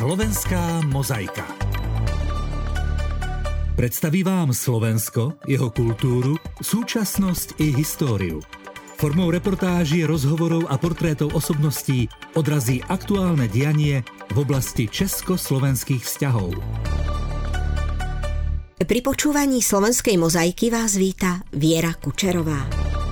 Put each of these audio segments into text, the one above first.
Slovenská mozaika. Predstaví vám Slovensko, jeho kultúru, súčasnosť i históriu. Formou reportáží, rozhovorov a portrétov osobností odrazí aktuálne dianie v oblasti československých vzťahov. Pri počúvaní Slovenskej mozaiky vás víta Viera Kučerová.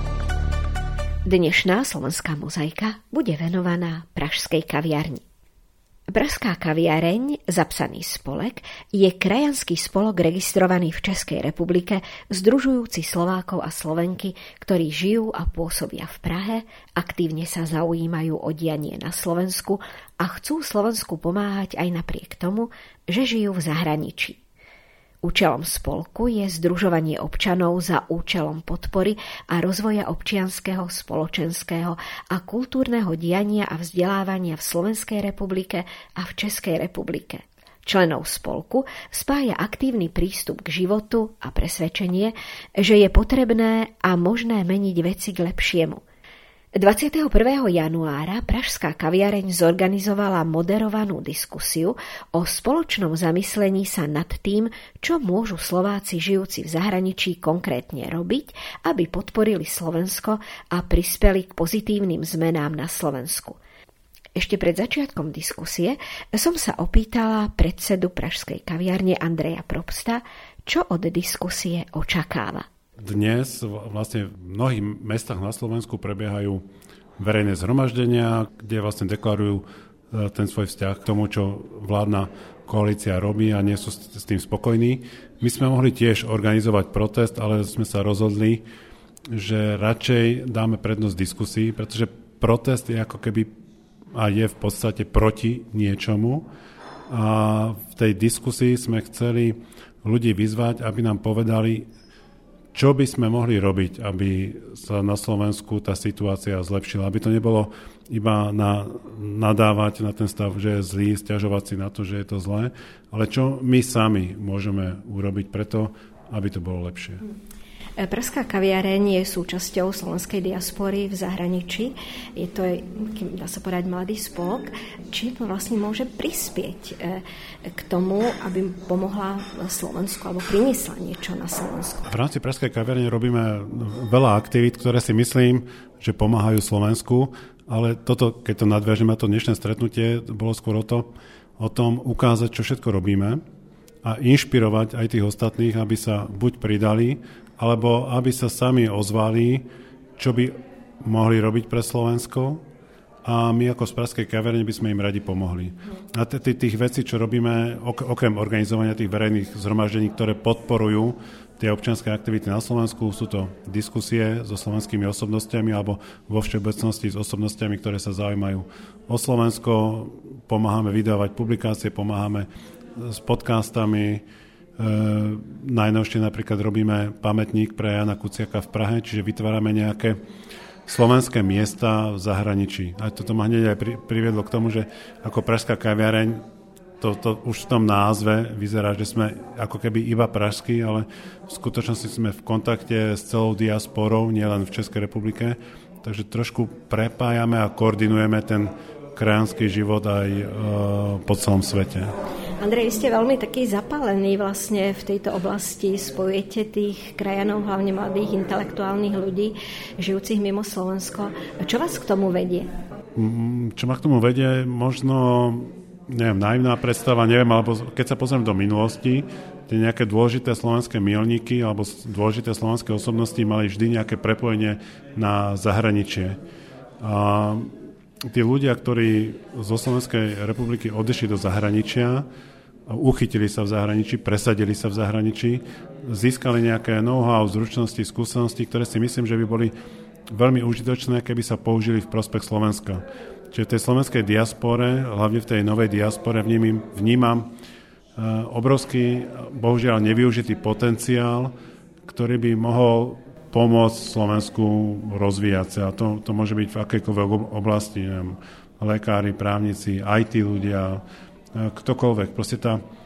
Dnešná Slovenská mozaika bude venovaná pražskej kaviarni. Pražská kaviareň, zapsaný spolek, je krajanský spolok registrovaný v Českej republike, združujúci Slovákov a Slovenky, ktorí žijú a pôsobia v Prahe, aktívne sa zaujímajú o dianie na Slovensku a chcú Slovensku pomáhať aj napriek tomu, že žijú v zahraničí. Účelom spolku je združovanie občanov za účelom podpory a rozvoja občianskeho, spoločenského a kultúrneho diania a vzdelávania v Slovenskej republike a v Českej republike. Členov spolku spája aktívny prístup k životu a presvedčenie, že je potrebné a možné meniť veci k lepšiemu. 21. januára pražská kaviareň zorganizovala moderovanú diskusiu o spoločnom zamyslení sa nad tým, čo môžu Slováci žijúci v zahraničí konkrétne robiť, aby podporili Slovensko a prispeli k pozitívnym zmenám na Slovensku. Ešte pred začiatkom diskusie som sa opýtala predsedu pražskej kaviarne Andreja Probsta, čo od diskusie očakáva. Dnes vlastne v mnohých mestách na Slovensku prebiehajú verejné zhromaždenia, kde vlastne deklarujú ten svoj vzťah k tomu, čo vládna koalícia robí a nie sú s tým spokojní. My sme mohli tiež organizovať protest, ale sme sa rozhodli, že radšej dáme prednosť diskusii, pretože protest je ako keby a je v podstate proti niečomu. A v tej diskusii sme chceli ľudí vyzvať, aby nám povedali, čo by sme mohli robiť, aby sa na Slovensku tá situácia zlepšila. Aby to nebolo iba nadávať na ten stav, že je zlý, sťažovať si na to, že je to zlé, ale čo my sami môžeme urobiť preto, aby to bolo lepšie. Pražská kaviareň je súčasťou slovenskej diaspory v zahraničí. Je to, dá sa povedať, mladý spolok. Či to vlastne môže prispieť k tomu, aby pomohla Slovensku alebo priniesla niečo na Slovensku? V rámci Pražskej kaviarne robíme veľa aktivít, ktoré si myslím, že pomáhajú Slovensku, ale toto, keď to nadviažeme na to dnešné stretnutie, bolo skôr o tom ukázať, čo všetko robíme a inšpirovať aj tých ostatných, aby sa buď pridali, alebo aby sa sami ozvali, čo by mohli robiť pre Slovensko a my ako z Pražskej kaviarne by sme im radi pomohli. A tých vecí, čo robíme, okrem organizovania tých verejných zhromaždení, ktoré podporujú tie občianske aktivity na Slovensku, sú to diskusie so slovenskými osobnostiami alebo vo všeobecnosti s osobnostiami, ktoré sa zaujímajú o Slovensko. Pomáhame vydávať publikácie, pomáhame s podcastami. Najnovšie napríklad robíme pamätník pre Jana Kuciaka v Prahe, čiže vytvárame nejaké slovenské miesta v zahraničí. A toto ma hneď aj priviedlo k tomu, že ako pražská kaviareň, to už v tom názve vyzerá, že sme ako keby iba pražskí, ale v skutočnosti sme v kontakte s celou diasporou, nielen v Českej republike, takže trošku prepájame a koordinujeme ten krajanský život aj po celom svete. Andrej, vy ste veľmi taký zapálený vlastne v tejto oblasti, spojujete tých krajanov, hlavne mladých intelektuálnych ľudí, žijúcich mimo Slovensko. Čo vás k tomu vedie? Čo ma k tomu vedie? Možno, naivná predstava, alebo keď sa pozriem do minulosti, tie nejaké dôležité slovenské milníky alebo dôležité slovenské osobnosti mali vždy nejaké prepojenie na zahraničie. A tí ľudia, ktorí zo Slovenskej republiky odišli do zahraničia, uchytili sa v zahraničí, presadili sa v zahraničí, získali nejaké know-how, zručnosti, skúsenosti, ktoré si myslím, že by boli veľmi užitočné, keby sa použili v prospech Slovenska. Čiže v tej slovenskej diaspore, hlavne v tej novej diaspore, vnímam obrovský, bohužiaľ nevyužitý potenciál, ktorý by mohol pomôcť Slovensku rozvíjať sa. A to môže byť v akejkoľvek oblasti, lekári, právnici, IT ľudia, ktokoľvek. Proste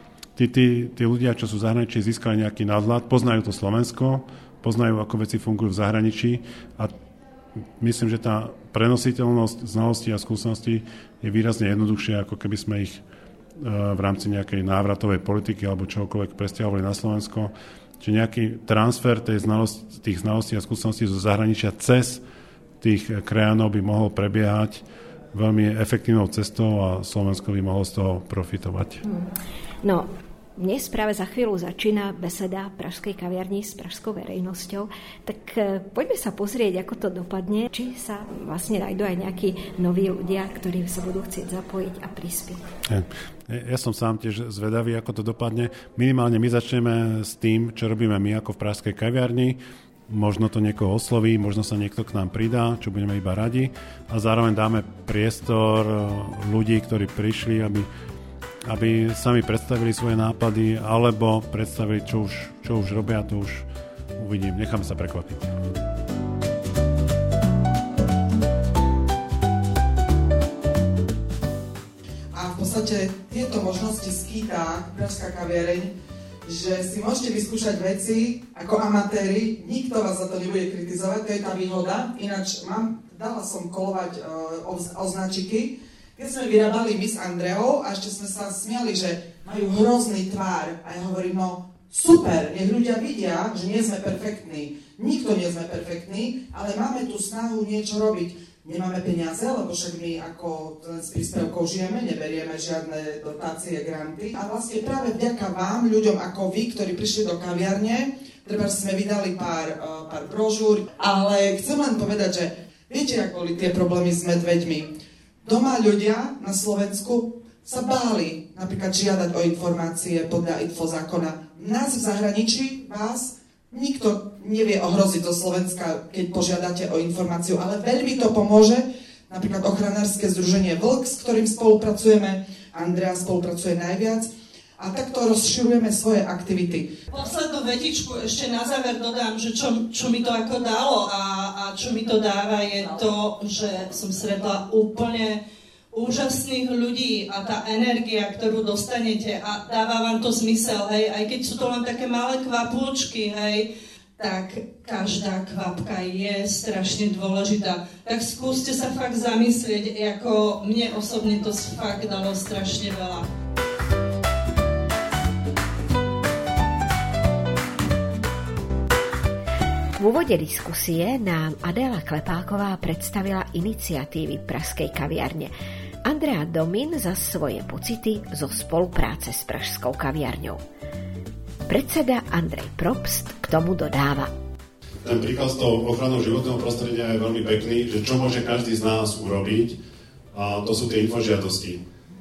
tí ľudia, čo sú v zahraničí, získali nejaký nadhľad, poznajú to Slovensko, poznajú, ako veci fungujú v zahraničí a myslím, že tá prenositeľnosť znalostí a skúseností je výrazne jednoduchšia, ako keby sme ich v rámci nejakej návratovej politiky alebo čokoľvek presťahovali na Slovensko. Čiže nejaký transfer tých znalostí a skúseností zo zahraničia cez tých krajanov by mohol prebiehať veľmi efektívnou cestou a Slovensko by mohlo z toho profitovať. No, dnes práve za chvíľu začína beseda Pražskej kaviarni s pražskou verejnosťou, tak poďme sa pozrieť, ako to dopadne, či sa vlastne nájdú aj nejakí noví ľudia, ktorí sa budú chcieť zapojiť a prispieť. Ja som sám tiež zvedavý, ako to dopadne. Minimálne my začneme s tým, čo robíme my ako v Pražskej kaviarni. Možno to niekoho osloví, možno sa niekto k nám pridá, čo budeme iba radi. A zároveň dáme priestor ľudí, ktorí prišli, aby sami predstavili svoje nápady, alebo predstavili, čo už robia, to už uvidím. Necháme sa prekvapiť. A v podstate tieto možnosti skýta Pražská kaviareň, že si môžete vyskúšať veci ako amatéri, nikto vás za to nebude kritizovať, to je tá výhoda. Ináč dala som kolovať označiky, keď sme vyrábali Miss Andreou a ešte sme sa smiali, že majú hrozný tvár. A ja hovorím, no super, nech ľudia vidia, že nie sme perfektní. Nikto nie sme perfektní, ale máme tu snahu niečo robiť. Nemáme peniaze, lebo však my ako z príspevkov žijeme, neberieme žiadne dotácie, granty. A vlastne práve vďaka vám, ľuďom ako vy, ktorí prišli do kaviarne, treba sme vydali pár brožúr, ale chcem len povedať, že viete, ako boli tie problémy s medveďmi. Doma ľudia na Slovensku sa báli napríklad žiadať o informácie podľa infozákona. Nás v zahraničí, vás, nikto nevie ohroziť do Slovenska, keď požiadate o informáciu, ale veľmi to pomôže. Napríklad ochranárske združenie Vlk, s ktorým spolupracujeme, Andrea spolupracuje najviac. A takto rozširujeme svoje aktivity. Poslednú vetičku ešte na záver dodám, že čo mi to ako dalo a čo mi to dáva je to, že som stretla úplne úžasných ľudí a tá energia, ktorú dostanete a dáva vám to zmysel, hej, aj keď sú to len také malé kvapôčky, hej, tak každá kvapka je strašne dôležitá. Tak skúste sa fakt zamyslieť, ako mne osobne to fakt dalo strašne veľa. V úvode diskusie nám Adéla Klepáková predstavila iniciatívy Pražskej kaviarne. Andrea Domin za svoje pocity zo spolupráce s Pražskou kaviarňou. Predseda Andrej Probst k tomu dodáva. Ten príklad z toho ochranou životného prostredia je veľmi pekný, že čo môže každý z nás urobiť, a to sú tie infožiadosti.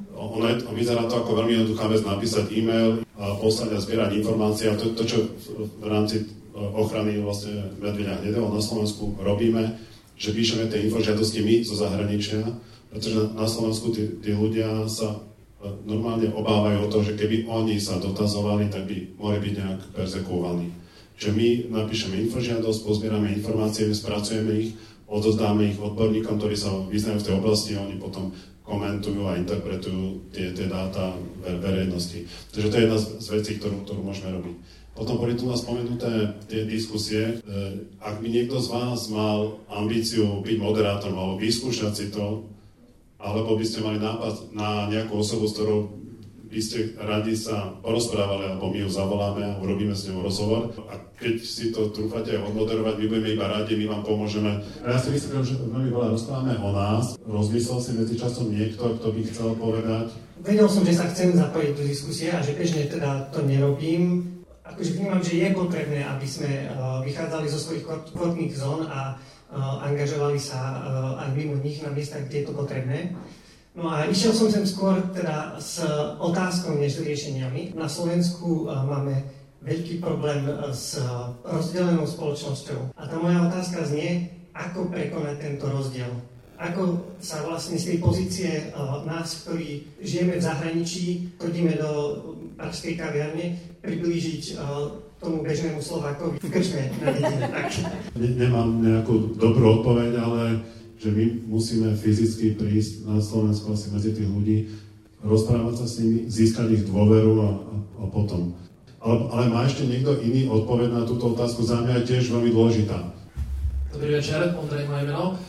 Vyzerá to ako veľmi jednoduchá vec, napísať e-mail, poslať a zbierať informácie, a to čo v rámci ochrany vlastne medveďa hnedého na Slovensku robíme, že píšeme tie infožiadosti my zo zahraničia, pretože na Slovensku tí ľudia sa normálne obávajú o to, že keby oni sa dotazovali, tak by mohli byť nejak perzekúvaní. Čiže my napíšeme infožiadosť, pozbierame informácie, spracujeme ich, odozdáme ich odborníkom, ktorí sa vyznajú v tej oblasti, a oni potom komentujú a interpretujú tie dáta verejnosti. Takže to je jedna z vecí, ktorú môžeme robiť. Potom boli tu spomenuté tie diskusie. Ak by niekto z vás mal ambíciu byť moderátorom alebo vyskúšať si to, alebo by ste mali nápad na nejakú osobu, s ktorou by ste radi sa porozprávali, alebo my ju zavoláme a urobíme s ňou rozhovor. A keď si to trúfate odmoderovať, my budeme iba radi, my vám pomôžeme. Ja si myslím, že veľmi veľa rozprávame o nás. Rozmyslel si medzičasom niekto, kto by chcel povedať? Vedel som, že sa chcem zapojiť do diskusie a že bežne teda to nerobím. Akože vnímam, že je potrebné, aby sme vychádzali zo svojich komfortných zón a angažovali sa aj mimo nich na miestach, kde je to potrebné. No a išiel som sem skôr teda s otázkou než s riešeniami. Na Slovensku máme veľký problém s rozdelenou spoločnosťou. A tá moja otázka znie, ako prekonať tento rozdiel. Ako sa vlastne z tej pozície nás, ktorí žijeme v zahraničí, chodíme do Pražskej kaviarne, priblížiť tomu bežnému Slovákovi v krčme na dedine. Nemám nejakú dobrú odpoveď, ale že my musíme fyzicky prísť na Slovensku asi medzi tých ľudí, rozprávať sa s nimi, získať ich dôveru a potom. Ale má ešte niekto iný odpoveď na túto otázku? Za mňa je tiež veľmi dôležitá. Dobrý večer, Ondrej moje meno.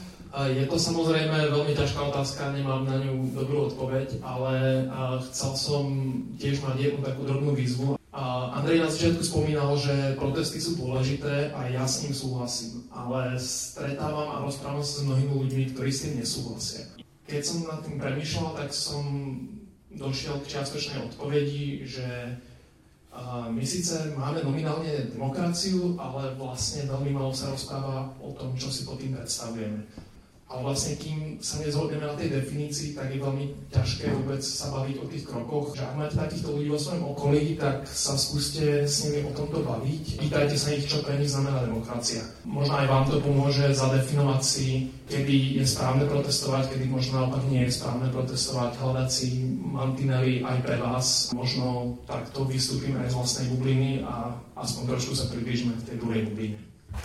Je to samozrejme veľmi ťažká otázka, nemám na ňu dobrú odpoveď, ale chcel som tiež mať jednu takú drobnú výzvu. Andrej na začiatku spomínal, že protesty sú dôležité a ja s ním súhlasím, ale stretávam a rozprávam sa s mnohými ľuďmi, ktorí s tým nesúhlasia. Keď som nad tým premýšľal, tak som došiel k čiastočnej odpovedi, že my síce máme nominálne demokraciu, ale vlastne veľmi málo sa rozpráva o tom, čo si pod tým predstavujeme. Ale vlastne kým sa nezhodneme na tej definícii, tak je veľmi ťažké vôbec sa baviť o tých krokoch. Že ak máte takýchto ľudí vo svojom okolí, tak sa skúste s nimi o tomto baviť. Pýtajte sa ich, čo pre nich znamená demokracia. Možno aj vám to pomôže zadefinovať si, kedy je správne protestovať, kedy možno naopak nie je správne protestovať, hľadať si mantinely aj pre vás. Možno takto vystúpime aj z vlastnej bubliny a aspoň trošku sa približme v tej druhej bubline.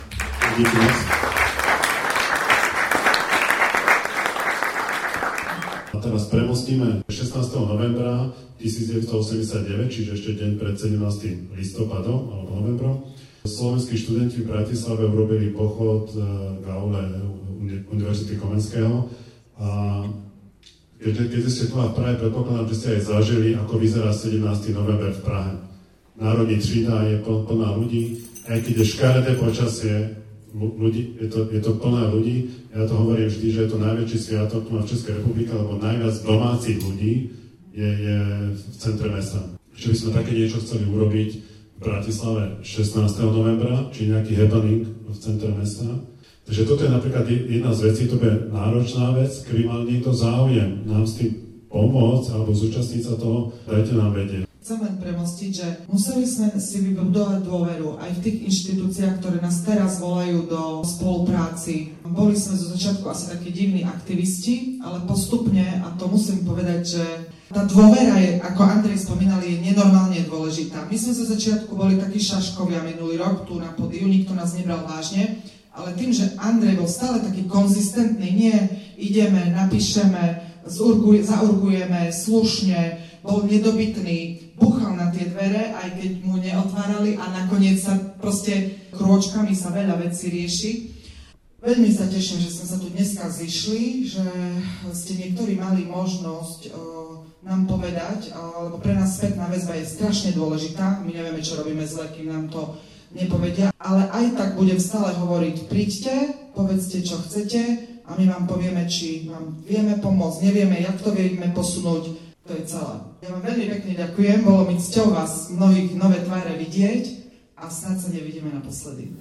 A teraz premostíme 16. novembra 1989, čiže ešte deň pred 17. listopadom alebo novembrom. Slovenskí študenti v Bratislave urobili pochod k aule Univerzity Komenského a keď ste tu v Prahe, predpokladám, že ste aj zažili, ako vyzerá 17. november v Prahe. Národní třída je plná ľudí, aj keď je škaredé počasie, ľudí, je to plné ľudí. Ja to hovorím vždy, že je to najväčší sviatok tu v Českej republike, lebo najviac domácich ľudí je v centre mesta. Ešte by sme také niečo chceli urobiť v Bratislave 16. novembra, či nejaký happening v centre mesta. Takže toto je napríklad jedna z vecí, to bude náročná vec, keby mal niekto záujem nám s tým pomôcť alebo zúčastniť sa toho, dajte nám vedieť. Chcem len premostiť, že museli sme si vybudovať dôveru aj v tých inštitúciách, ktoré nás teraz volajú do spolupráci. Boli sme zo začiatku asi takí divní aktivisti, ale postupne, a to musím povedať, že tá dôvera je, ako Andrej spomínal, je nenormálne dôležitá. My sme zo začiatku boli takí šaškovia minulý rok tu na pódiu, nikto nás nebral vážne, ale tým, že Andrej bol stále taký konzistentný, nie, ideme, napíšeme, zaurgujeme slušne, bol nedobytný, buchal na tie dvere, aj keď mu neotvárali a nakoniec sa proste krôčkami sa veľa vecí rieši. Veľmi sa teším, že sme sa tu dneska zišli, že ste niektorí mali možnosť nám povedať, lebo pre nás spätná väzba je strašne dôležitá, my nevieme, čo robíme zle, kým nám to nepovedia, ale aj tak budem stále hovoriť, príďte, povedzte, čo chcete a my vám povieme, či vám vieme pomôcť, nevieme, jak to vieme posunúť. To je celé. Ja vám veľmi pekne ďakujem, bolo mi cťou vás mnohých nové tváre vidieť a snáď sa nevidíme naposledy.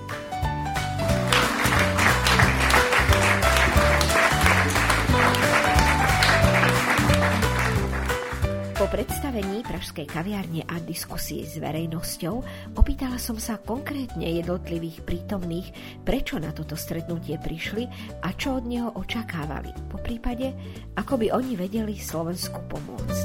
Po predstavení pražskej kaviarne a diskusii s verejnosťou opýtala som sa konkrétne jednotlivých prítomných, prečo na toto stretnutie prišli a čo od neho očakávali. Po prípade, ako by oni vedeli Slovensku pomôcť.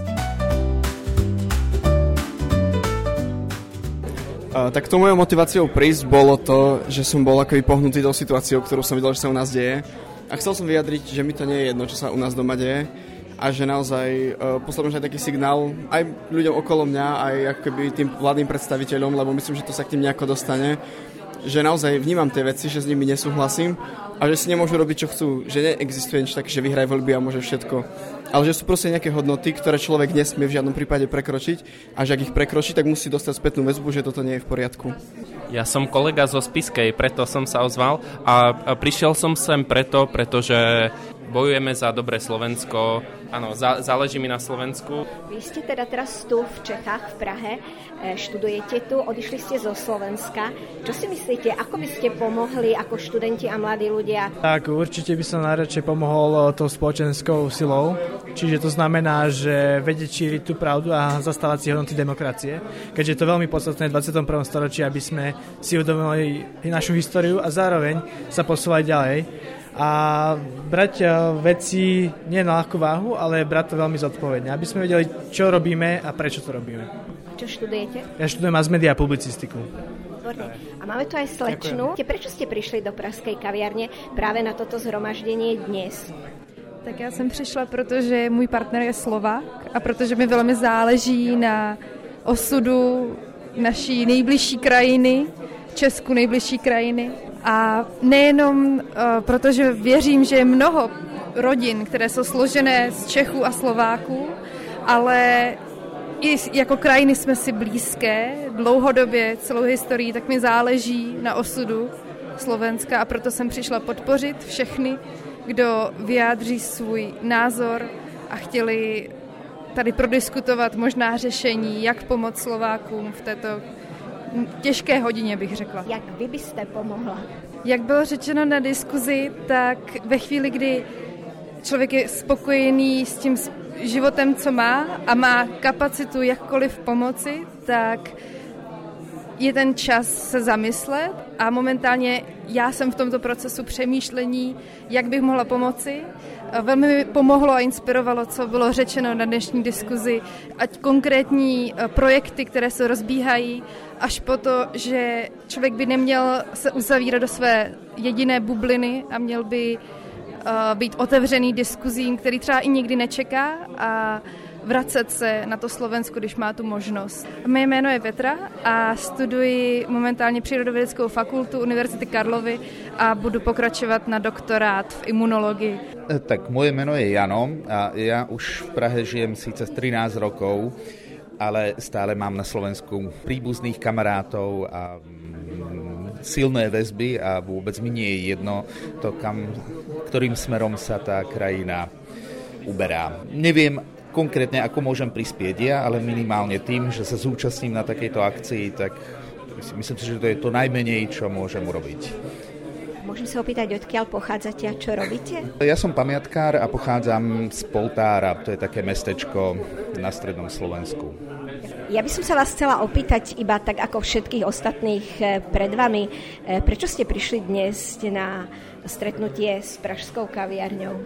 Tak to mojou motiváciou prísť bolo to, že som bol akoby pohnutý do situáciou, ktorú som videl, že sa u nás deje. A chcel som vyjadriť, že mi to nie je jedno, čo sa u nás doma deje, a že naozaj poslal aj taký signál aj ľuďom okolo mňa, aj akoby tým vládnym predstaviteľom, lebo myslím, že to sa k tým nejako dostane, že naozaj vnímam tie veci, že s nimi nesúhlasím a že si nemôžu robiť, čo chcú, že neexistuje nič také, že vyhraj voľby a môže všetko. Ale že sú proste nejaké hodnoty, ktoré človek nesmie v žiadnom prípade prekročiť a že ak ich prekročí, tak musí dostať spätnú väzbu, že toto nie je v poriadku. Ja som kolega zo Spiskej, preto som sa ozval a prišiel som sem pretože bojujeme za dobré Slovensko. Áno, záleží mi na Slovensku. Vy ste teda teraz tu v Čechách, v Prahe, študujete tu, odišli ste zo Slovenska. Čo si myslíte, ako by ste pomohli ako študenti a mladí ľudia? Tak určite by som najradšej pomohol tou spoločenskou silou. Čiže to znamená, že vedieť šíriť tú pravdu a zastávať si hodnoty demokracie. Keďže je to veľmi podstatné v 21. storočí, aby sme si uvedomili našu históriu a zároveň sa posúvať ďalej. A brať veci nie na ľahkú váhu, ale brať to veľmi zodpovedne, aby sme vedeli, čo robíme a prečo to robíme. Čo študujete? Ja študujem mass media a publicistiku. A máme tu aj slečnu. Prečo ste prišli do pražskej kaviarne práve na toto zhromaždenie dnes? Tak já jsem přišla, protože můj partner je Slovák a protože mi velmi záleží na osudu naší nejbližší krajiny, Česku nejbližší krajiny. A nejenom protože věřím, že je mnoho rodin, které jsou složené z Čechů a Slováků, ale i jako krajiny jsme si blízké, dlouhodobě, celou historii, tak mi záleží na osudu Slovenska a proto jsem přišla podpořit všechny, kdo vyjádří svůj názor a chtěli tady prodiskutovat možná řešení, jak pomoct Slovákům v této těžké hodině, bych řekla. Jak vy byste pomohla? Jak bylo řečeno na diskuzi, tak ve chvíli, kdy člověk je spokojený s tím životem, co má a má kapacitu jakkoliv pomoci, tak je ten čas se zamyslet a momentálně já jsem v tomto procesu přemýšlení, jak bych mohla pomoci. Velmi mi pomohlo a inspirovalo, co bylo řečeno na dnešní diskuzi, ať konkrétní projekty, které se rozbíhají, až po to, že člověk by neměl se uzavírat do své jediné bubliny a měl by být otevřený diskuzím, který třeba i nikdy nečeká a vracet se na to Slovensko, když má tu možnost. Moje jméno je Petra a studuji momentálně Přírodovědeckou fakultu Univerzity Karlovy a budu pokračovat na doktorát v imunologii. Tak moje jméno je Jano a já už v Prahe žijem síce 13 rokov, ale stále mám na Slovensku príbuzných kamarátov a silné väzby a vôbec mi nie je jedno to, ktorým smerom sa tá krajina uberá. Neviem konkrétne, ako môžem prispieť ja, ale minimálne tým, že sa zúčastním na takejto akcii, tak myslím si, že to je to najmenej, čo môžem urobiť. Môžem sa opýtať, odkiaľ pochádzate a čo robíte? Ja som pamiatkár a pochádzam z Poltára, to je také mestečko na strednom Slovensku. Ja by som sa vás chcela opýtať iba tak ako všetkých ostatných pred vami, prečo ste prišli dnes na stretnutie s pražskou kaviarňou?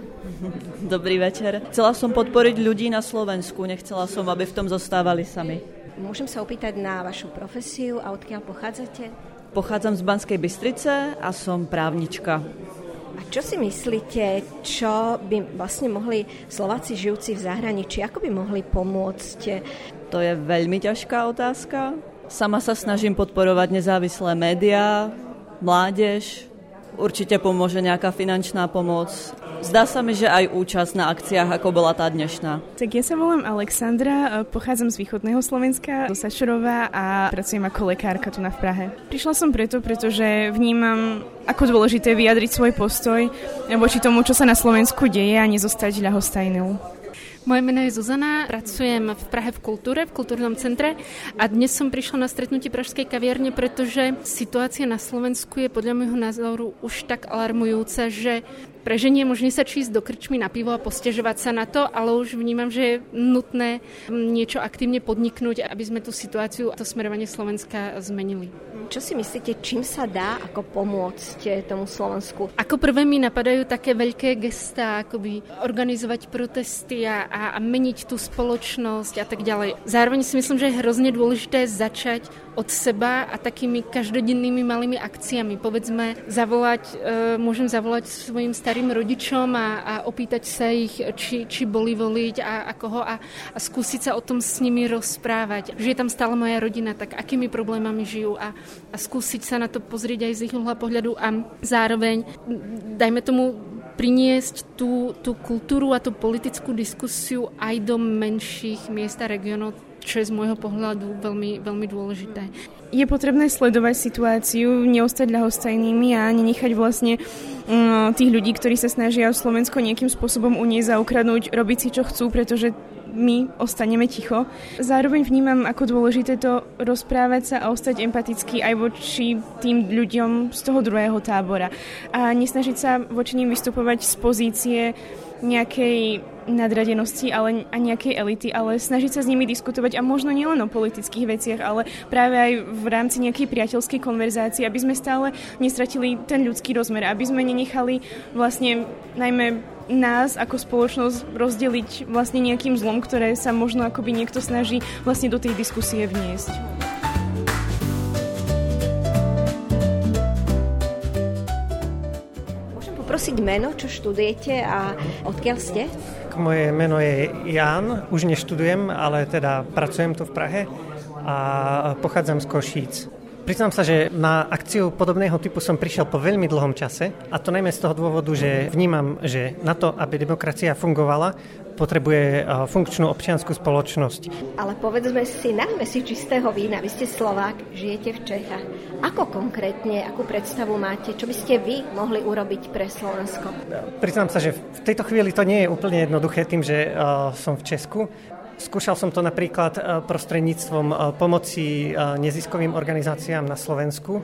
Dobrý večer. Chcela som podporiť ľudí na Slovensku, nechcela som, aby v tom zostávali sami. Môžem sa opýtať na vašu profesiu a odkiaľ pochádzate? Pochádzam z Banskej Bystrice a som právnička. A čo si myslíte, čo by vlastne mohli Slováci žijúci v zahraničí, ako by mohli pomôcť? To je veľmi ťažká otázka. Sama sa snažím podporovať nezávislé médiá, mládež. Určite pomôže nejaká finančná pomoc. Zdá sa mi, že aj účasť na akciách, ako bola tá dnešná. Tak ja sa volám Alexandra, pochádzam z východného Slovenska, zo Sašurova a pracujem ako lekárka tu v Prahe. Prišla som pretože vnímam, ako dôležité vyjadriť svoj postoj voči tomu, čo sa na Slovensku deje a nezostať ľahostajnou. Moje meno je Zuzana, pracujem v Prahe v kultúre, v kultúrnom centre a dnes som prišla na stretnutie pražskej kaviarne, pretože situácia na Slovensku je podľa môjho názoru už tak alarmujúca, že preženiem už sa ísť do krčmy na pivo a posťažovať sa na to, ale už vnímam, že je nutné niečo aktívne podniknúť, aby sme tú situáciu a to smerovanie Slovenska zmenili. Čo si myslíte, čím sa dá ako pomôcť tomu Slovensku? Ako prvé mi napadajú také veľké gestá, akoby organizovať protesty a meniť tú spoločnosť a tak ďalej. Zároveň si myslím, že je hrozne dôležité začať od seba a takými každodennými malými akciami. Povedzme, môžem zavolať svojim starým rodičom a opýtať sa ich, či boli voliť a koho a skúsiť sa o tom s nimi rozprávať. Že je tam stále moja rodina, tak akými problémami žijú a skúsiť sa na to pozrieť aj z ich uhla pohľadu a zároveň, dajme tomu, priniesť tú kultúru a tú politickú diskusiu aj do menších miest a regiónov, čo je z môjho pohľadu veľmi, veľmi dôležité. Je potrebné sledovať situáciu, neostať ľahostajnými a nenechať vlastne tých ľudí, ktorí sa snažia o Slovensko nejakým spôsobom uniesť a ukradnúť, robiť si čo chcú, pretože my ostaneme ticho. Zároveň vnímam ako dôležité to rozprávať sa a ostať empatický aj voči tým ľuďom z toho druhého tábora. A nesnažiť sa voči ním vystupovať z pozície nejakej nadradenosti a nejakej elity, ale snažiť sa s nimi diskutovať a možno nielen o politických veciach, ale práve aj v rámci nejakej priateľskej konverzácie, aby sme stále nestratili ten ľudský rozmer, aby sme nenechali vlastne najmä nás ako spoločnosť rozdeliť vlastne nejakým zlom, ktoré sa možno akoby niekto snaží vlastne do tej diskusie vniesť. Môžem poprosiť meno, čo študujete a odkiaľ ste? Moje meno je Jan, už neštudujem, ale teda pracujem tu v Prahe a pochádzam z Košíc. Priznám sa, že na akciu podobného typu som prišiel po veľmi dlhom čase a to najmä z toho dôvodu, že vnímam, že na to, aby demokracia fungovala, potrebuje funkčnú občiansku spoločnosť. Ale povedzme si, nalejme si čistého vína. Vy ste Slovák, žijete v Čechách. Ako konkrétne, akú predstavu máte? Čo by ste vy mohli urobiť pre Slovensko? Priznám sa, že v tejto chvíli to nie je úplne jednoduché tým, že som v Česku. Skúšal som to napríklad prostredníctvom pomoci neziskovým organizáciám na Slovensku,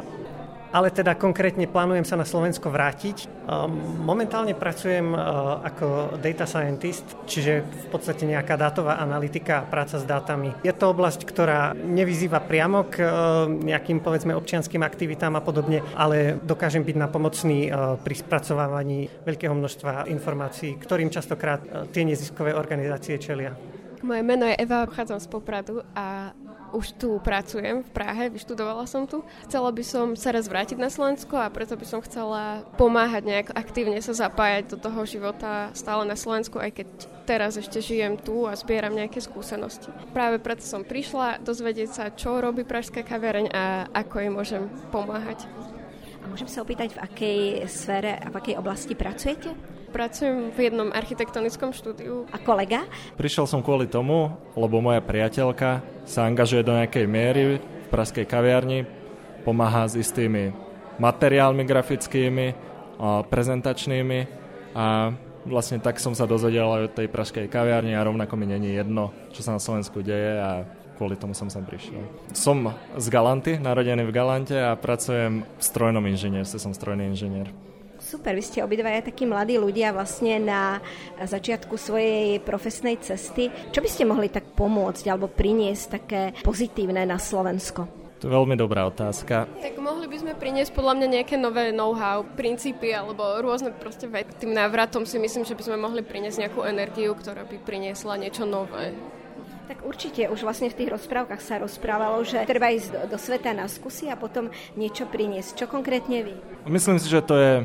ale teda konkrétne plánujem sa na Slovensko vrátiť. Momentálne pracujem ako data scientist, čiže v podstate nejaká dátová analytika a práca s dátami. Je to oblasť, ktorá nevyzýva priamo k nejakým, povedzme, občianským aktivitám a podobne, ale dokážem byť napomocný pri spracovávaní veľkého množstva informácií, ktorým častokrát tie neziskové organizácie čelia. Moje meno je Eva, pochádzam z Popradu a už tu pracujem v Prahe, vyštudovala som tu. Chcela by som sa raz vrátiť na Slovensko a preto by som chcela pomáhať nejak aktívne sa zapájať do toho života stále na Slovensku, aj keď teraz ešte žijem tu a zbieram nejaké skúsenosti. Práve preto som prišla dozvedieť sa, čo robí Pražská kaviareň a ako jej môžem pomáhať. A môžem sa opýtať, v akej sfére a v akej oblasti pracujete? Pracujem v jednom architektonickom štúdiu. A kolega? Prišiel som kvôli tomu, lebo moja priateľka sa angažuje do nejakej miery v pražskej kaviarni, pomáha s istými materiálmi grafickými, prezentačnými a vlastne tak som sa dozvedel aj od tej pražskej kaviarni a rovnako mi není jedno, čo sa na Slovensku deje a kvôli tomu som sem prišiel. Som z Galanty, narodený v Galante a pracujem v strojnom inžinierstve, som strojný inžinier. Super, vy ste obidvaja takí mladí ľudia vlastne na začiatku svojej profesnej cesty. Čo by ste mohli tak pomôcť alebo priniesť také pozitívne na Slovensko? To je veľmi dobrá otázka. Tak mohli by sme priniesť podľa mňa nejaké nové know-how, princípy alebo rôzne proste veci. Tým návratom si myslím, že by sme mohli priniesť nejakú energiu, ktorá by priniesla niečo nové. Tak určite, už vlastne v tých rozprávkach sa rozprávalo, že treba ísť do sveta na skúsi a potom niečo priniesť. Čo konkrétne vy? Myslím si, že to je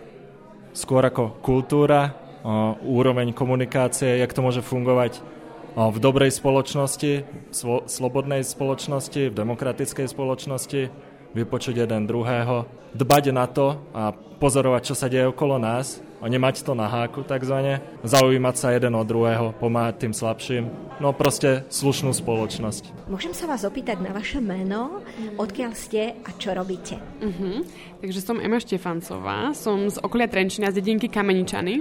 skôr ako kultúra, úroveň komunikácie, jak to môže fungovať v dobrej spoločnosti, slobodnej spoločnosti, v demokratickej spoločnosti, vypočuť jeden druhého, dbať na to a pozorovať, čo sa deje okolo nás a nemať to na háku takzvané, zaujímať sa jeden od druhého, pomáhať tým slabším, no proste slušnú spoločnosť. Môžem sa vás opýtať na vaše meno, odkiaľ ste a čo robíte? Takže som Ema Štefancová, som z okolia Trenčína, z dedinky Kameničany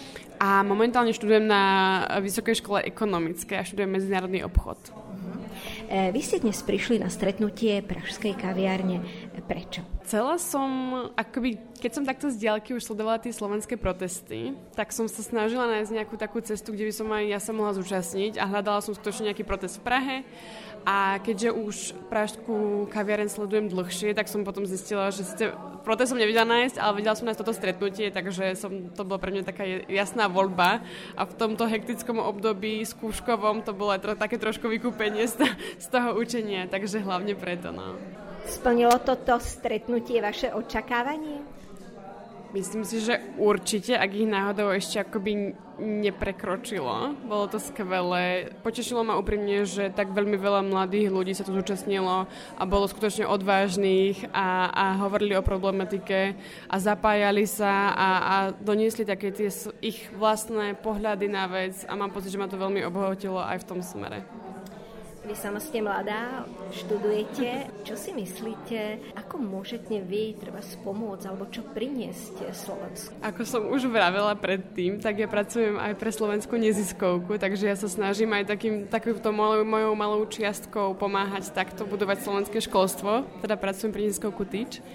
a momentálne študujem na Vysokej škole ekonomickej a študujem medzinárodný obchod. Vy ste dnes prišli na stretnutie Pražskej kaviárne. Prečo? Chcela som, akoby, keď som takto z diaľky už sledovala tie slovenské protesty, tak som sa snažila nájsť nejakú takú cestu, kde by som aj ja sa mohla zúčastniť a hľadala som skutočne nejaký protest v Prahe. A keďže už Pražskú kaviareň sledujem dlhšie, tak som potom zistila, že protest som nevedela nájsť, ale vedela som nájsť toto stretnutie, takže to bolo pre mňa taká jasná voľba. A v tomto hektickom období skúškovom to bolo také trošku vykúpenie z toho učenia, takže hlavne preto. No. Splnilo toto stretnutie vaše očakávanie? Myslím si, že určite, ak ich náhodou ešte akoby neprekročilo. Bolo to skvelé. Potešilo ma úprimne, že tak veľmi veľa mladých ľudí sa tu zúčastnilo a bolo skutočne odvážnych a hovorili o problematike a zapájali sa a doniesli také tie ich vlastné pohľady na vec a mám pocit, že ma to veľmi obohatilo aj v tom smere. Vy sama ste mladá, študujete. Čo si myslíte, ako môžete vy treba pomôcť alebo čo priniesť Slovensku? Ako som už vravela predtým, tak ja pracujem aj pre slovenskú neziskovku, takže ja sa snažím aj takouto mojou malou čiastkou pomáhať takto budovať slovenské školstvo. Teda pracujem pre neziskovku Teach.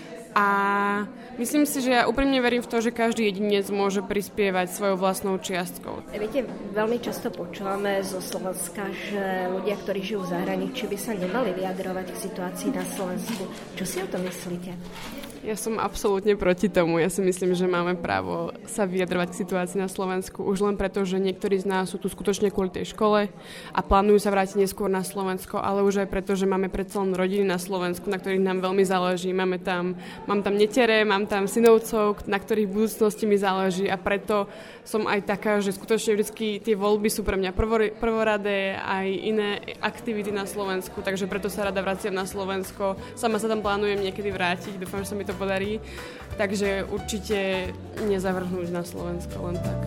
A myslím si, že ja úprimne verím v to, že každý jedinec môže prispievať svojou vlastnou čiastkou. Viete, veľmi často počúvame zo Slovenska, že ľudia, ktorí žijú v zahraničí, by sa nemali vyjadrovať k situácii na Slovensku. Čo si o tom myslíte? Ja som absolútne proti tomu. Ja si myslím, že máme právo sa vyjadrovať k situácii na Slovensku už len preto, že niektorí z nás sú tu skutočne kvôli tej škole a plánujú sa vrátiť neskôr na Slovensko, ale už aj preto, že máme predsa len rodiny na Slovensku, na ktorých nám veľmi záleží. Mám tam netere, mám tam synovcov, na ktorých v budúcnosti mi záleží a preto som aj taká, že skutočne vždy tie voľby sú pre mňa prvoradé, aj iné aktivity na Slovensku, takže preto sa rada vraciam na Slovensko. Sama sa tam plánujem niekedy vrátiť, dúfam, že sa mi to podarí. Takže určite nezavrhnúť na Slovensko len tak.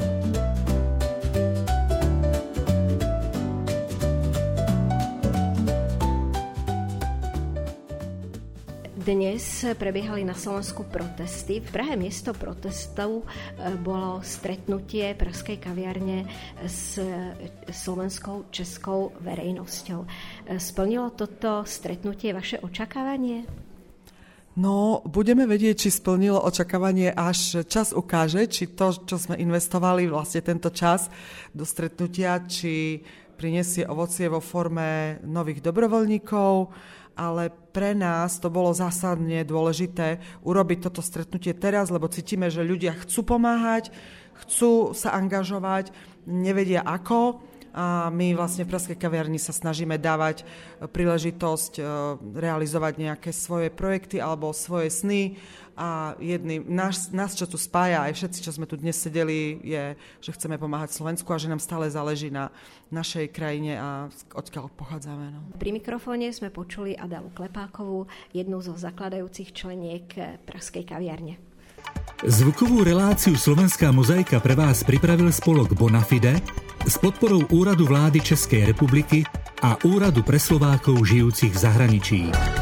Dnes prebiehali na Slovensku protesty. V Prahe miesto protestov bolo stretnutie pražskej kaviarne s slovenskou českou verejnosťou. Splnilo toto stretnutie vaše očakávanie? No, budeme vedieť, či splnilo očakávanie, až čas ukáže, či to, čo sme investovali vlastne tento čas do stretnutia, či prinesie ovocie vo forme nových dobrovoľníkov, ale pre nás to bolo zásadne dôležité urobiť toto stretnutie teraz, lebo cítime, že ľudia chcú pomáhať, chcú sa angažovať, nevedia ako. A my vlastne v Pražskej kaviarni sa snažíme dávať príležitosť realizovať nejaké svoje projekty alebo svoje sny a nás, čo tu spája, aj všetci, čo sme tu dnes sedeli, je, že chceme pomáhať Slovensku a že nám stále záleží na našej krajine a odkiaľ pochádzame. No. Pri mikrofóne sme počuli Adelu Klepákovú, jednu zo zakladajúcich členiek Pražskej kaviarne. Zvukovú reláciu Slovenská mozaika pre vás pripravil spolok Bonafide s podporou Úradu vlády Českej republiky a Úradu pre Slovákov žijúcich v zahraničí.